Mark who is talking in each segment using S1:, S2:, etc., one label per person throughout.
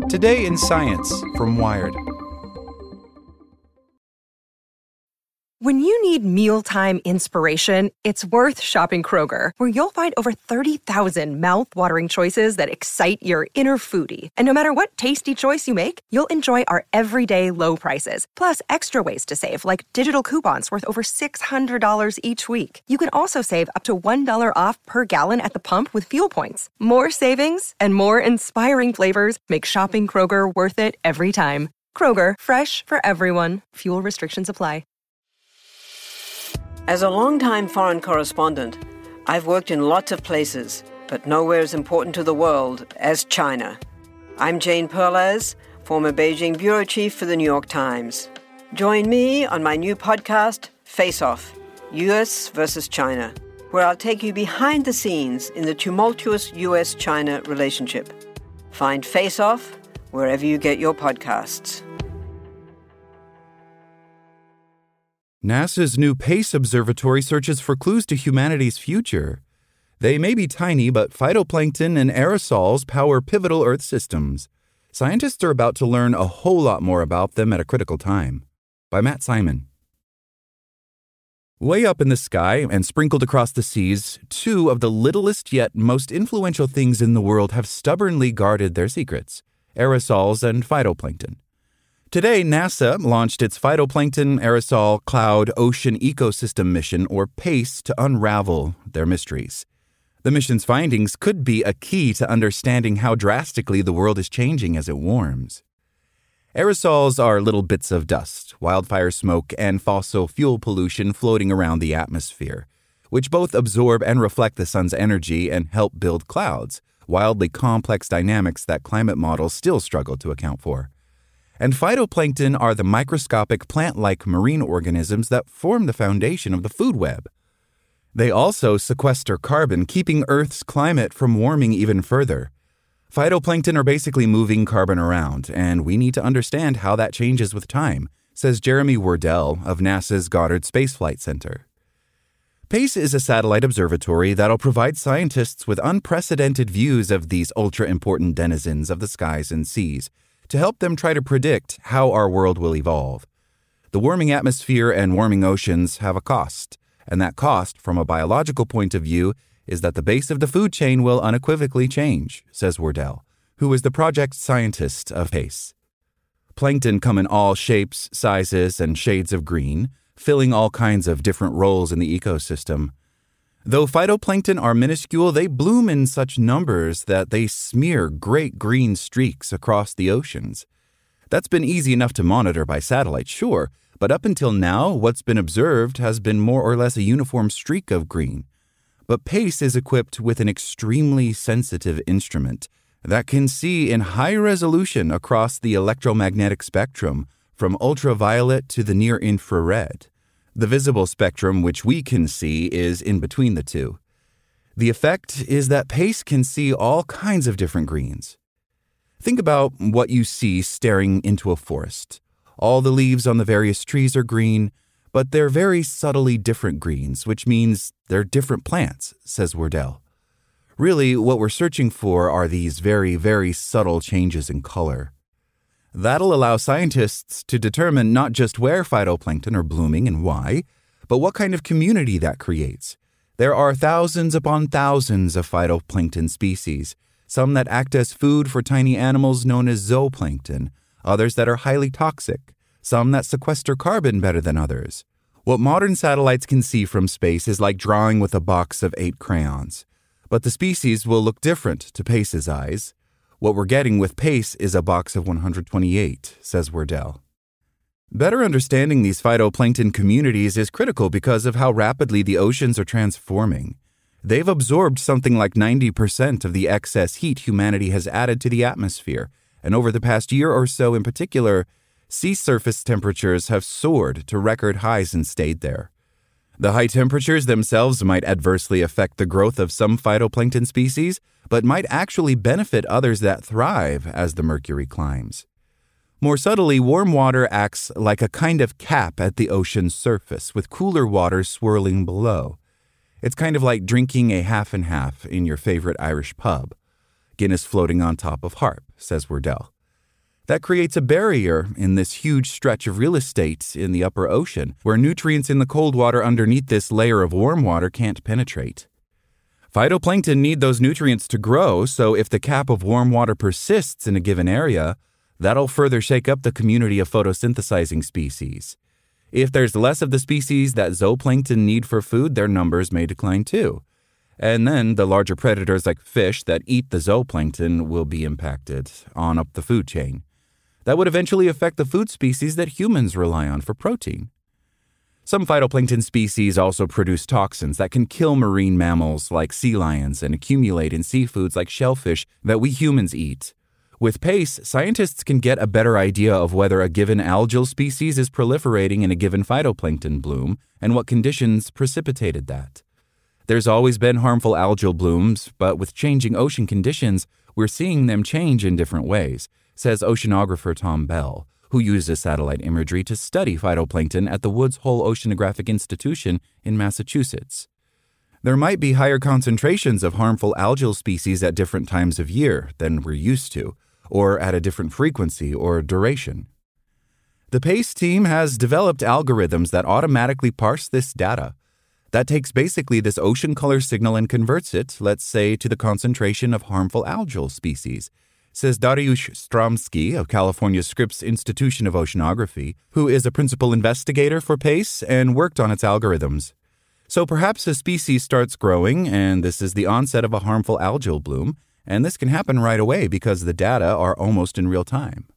S1: Today in Science from Wired.
S2: When you need mealtime inspiration, it's worth shopping Kroger, where you'll find over 30,000 mouth-watering choices that excite your inner foodie. And no matter what tasty choice you make, you'll enjoy our everyday low prices, plus extra ways to save, like digital coupons worth over $600 each week. You can also save up to $1 off per gallon at the pump with fuel points. More savings and more inspiring flavors make shopping Kroger worth it every time. Kroger, fresh for everyone. Fuel restrictions apply.
S3: As a longtime foreign correspondent, I've worked in lots of places, but nowhere as important to the world as China. I'm Jane Perlez, former Beijing bureau chief for the New York Times. Join me on my new podcast, Face Off, U.S. versus China, where I'll take you behind the scenes in the tumultuous U.S.-China relationship. Find Face Off wherever you get your podcasts.
S1: NASA's new PACE observatory searches for clues to humanity's future. They may be tiny, but phytoplankton and aerosols power pivotal Earth systems. Scientists are about to learn a whole lot more about them at a critical time. By Matt Simon. Way up in the sky and sprinkled across the seas, two of the littlest yet most influential things in the world have stubbornly guarded their secrets: aerosols and phytoplankton. Today, NASA launched its Phytoplankton Aerosol Cloud Ocean Ecosystem Mission, or PACE, to unravel their mysteries. The mission's findings could be a key to understanding how drastically the world is changing as it warms. Aerosols are little bits of dust, wildfire smoke, and fossil fuel pollution floating around the atmosphere, which both absorb and reflect the sun's energy and help build clouds, wildly complex dynamics that climate models still struggle to account for. And phytoplankton are the microscopic plant-like marine organisms that form the foundation of the food web. They also sequester carbon, keeping Earth's climate from warming even further. Phytoplankton are basically moving carbon around, and we need to understand how that changes with time, says Jeremy Wardell of NASA's Goddard Space Flight Center. PACE is a satellite observatory that'll provide scientists with unprecedented views of these ultra-important denizens of the skies and seas, to help them try to predict how our world will evolve. The warming atmosphere and warming oceans have a cost, and that cost, from a biological point of view, is that the base of the food chain will unequivocally change, says Wardell, who is the project scientist of PACE. Plankton come in all shapes, sizes, and shades of green, filling all kinds of different roles in the ecosystem. Though phytoplankton are minuscule, they bloom in such numbers that they smear great green streaks across the oceans. That's been easy enough to monitor by satellite, sure, but up until now, what's been observed has been more or less a uniform streak of green. But PACE is equipped with an extremely sensitive instrument that can see in high resolution across the electromagnetic spectrum, from ultraviolet to the near-infrared. The visible spectrum, which we can see, is in between the two. The effect is that PACE can see all kinds of different greens. Think about what you see staring into a forest. All the leaves on the various trees are green, but they're very subtly different greens, which means they're different plants, says Wardell. Really, what we're searching for are these very, very subtle changes in color. That'll allow scientists to determine not just where phytoplankton are blooming and why, but what kind of community that creates. There are thousands upon thousands of phytoplankton species, some that act as food for tiny animals known as zooplankton, others that are highly toxic, some that sequester carbon better than others. What modern satellites can see from space is like drawing with a box of 8 crayons. But the species will look different to PACE's eyes. What we're getting with PACE is a box of 128, says Wardell. Better understanding these phytoplankton communities is critical because of how rapidly the oceans are transforming. They've absorbed something like 90% of the excess heat humanity has added to the atmosphere, and over the past year or so in particular, sea surface temperatures have soared to record highs and stayed there. The high temperatures themselves might adversely affect the growth of some phytoplankton species, but might actually benefit others that thrive as the mercury climbs. More subtly, warm water acts like a kind of cap at the ocean's surface, with cooler water swirling below. It's kind of like drinking a half and half in your favorite Irish pub. Guinness floating on top of Harp, says Wardell. That creates a barrier in this huge stretch of real estate in the upper ocean, where nutrients in the cold water underneath this layer of warm water can't penetrate. Phytoplankton need those nutrients to grow, so if the cap of warm water persists in a given area, that'll further shake up the community of photosynthesizing species. If there's less of the species that zooplankton need for food, their numbers may decline too. And then the larger predators like fish that eat the zooplankton will be impacted on up the food chain. That would eventually affect the food species that humans rely on for protein. Some phytoplankton species also produce toxins that can kill marine mammals like sea lions and accumulate in seafoods like shellfish that we humans eat. With PACE, scientists can get a better idea of whether a given algal species is proliferating in a given phytoplankton bloom and what conditions precipitated that. There's always been harmful algal blooms, but with changing ocean conditions, we're seeing them change in different ways, says oceanographer Tom Bell, who uses satellite imagery to study phytoplankton at the Woods Hole Oceanographic Institution in Massachusetts. There might be higher concentrations of harmful algal species at different times of year than we're used to, or at a different frequency or duration. The PACE team has developed algorithms that automatically parse this data. That takes basically this ocean color signal and converts it, let's say, to the concentration of harmful algal species, says Dariusz Stromski of California Scripps Institution of Oceanography, who is a principal investigator for PACE and worked on its algorithms. So perhaps a species starts growing, and this is the onset of a harmful algal bloom, and this can happen right away because the data are almost in real time.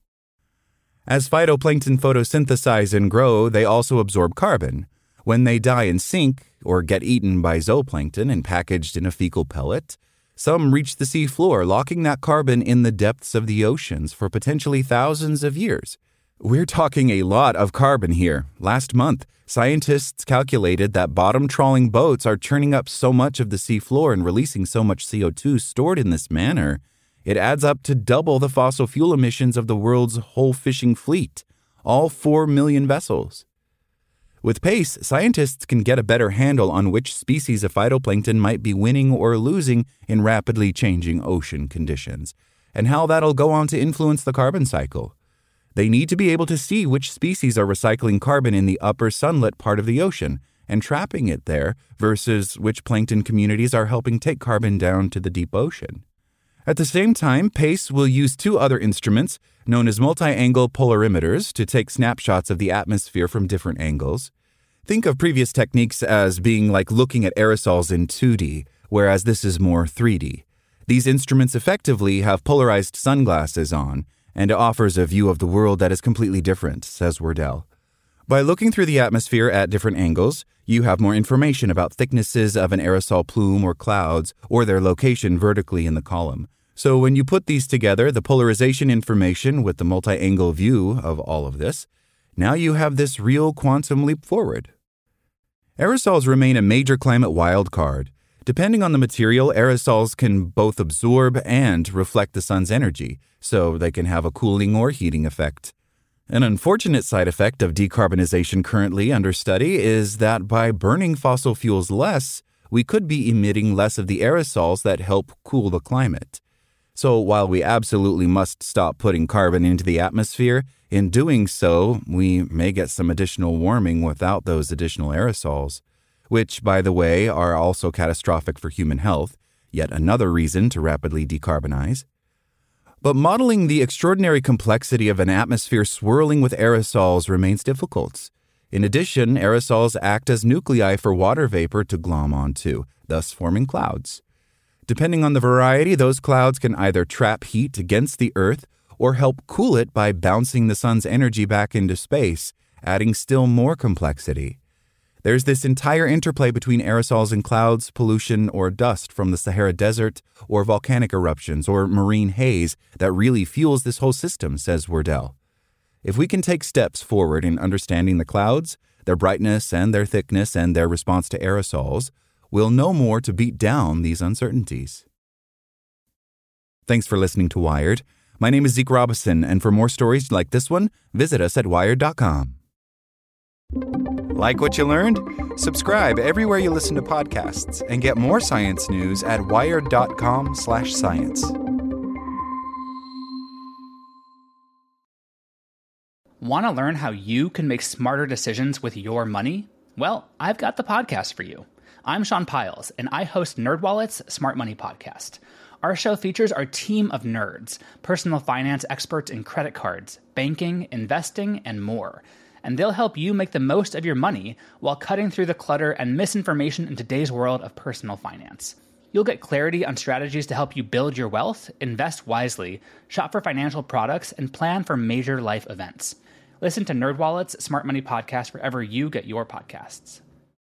S1: As phytoplankton photosynthesize and grow, they also absorb carbon. When they die and sink, or get eaten by zooplankton and packaged in a fecal pellet, some reach the sea floor, locking that carbon in the depths of the oceans for potentially thousands of years. We're talking a lot of carbon here. Last month, scientists calculated that bottom trawling boats are churning up so much of the sea floor and releasing so much CO2 stored in this manner, it adds up to double the fossil fuel emissions of the world's whole fishing fleet, all 4 million vessels. With PACE, scientists can get a better handle on which species of phytoplankton might be winning or losing in rapidly changing ocean conditions, and how that'll go on to influence the carbon cycle. They need to be able to see which species are recycling carbon in the upper sunlit part of the ocean and trapping it there versus which plankton communities are helping take carbon down to the deep ocean. At the same time, PACE will use 2 other instruments known as multi-angle polarimeters to take snapshots of the atmosphere from different angles. Think of previous techniques as being like looking at aerosols in 2D, whereas this is more 3D. These instruments effectively have polarized sunglasses on, and it offers a view of the world that is completely different, says Werdell. By looking through the atmosphere at different angles, you have more information about thicknesses of an aerosol plume or clouds, or their location vertically in the column. So when you put these together, the polarization information with the multi-angle view of all of this, now you have this real quantum leap forward. Aerosols remain a major climate wildcard. Depending on the material, aerosols can both absorb and reflect the sun's energy, so they can have a cooling or heating effect. An unfortunate side effect of decarbonization currently under study is that by burning fossil fuels less, we could be emitting less of the aerosols that help cool the climate. So while we absolutely must stop putting carbon into the atmosphere, in doing so, we may get some additional warming without those additional aerosols, which, by the way, are also catastrophic for human health, yet another reason to rapidly decarbonize. But modeling the extraordinary complexity of an atmosphere swirling with aerosols remains difficult. In addition, aerosols act as nuclei for water vapor to glom onto, thus forming clouds. Depending on the variety, those clouds can either trap heat against the Earth or help cool it by bouncing the sun's energy back into space, adding still more complexity. There's this entire interplay between aerosols and clouds, pollution, or dust from the Sahara Desert, or volcanic eruptions, or marine haze that really fuels this whole system, says Werdell. If we can take steps forward in understanding the clouds, their brightness and their thickness and their response to aerosols, we'll know more to beat down these uncertainties. Thanks for listening to Wired. My name is Zeke Robison, and for more stories like this one, visit us at Wired.com. Like what you learned? Subscribe everywhere you listen to podcasts and get more science news at Wired.com/science.
S4: Want to learn how you can make smarter decisions with your money? Well, I've got the podcast for you. I'm Sean Piles, and I host NerdWallet's Smart Money Podcast. Our show features our team of nerds, personal finance experts in credit cards, banking, investing, and more. And they'll help you make the most of your money while cutting through the clutter and misinformation in today's world of personal finance. You'll get clarity on strategies to help you build your wealth, invest wisely, shop for financial products, and plan for major life events. Listen to NerdWallet's Smart Money Podcast wherever you get your podcasts.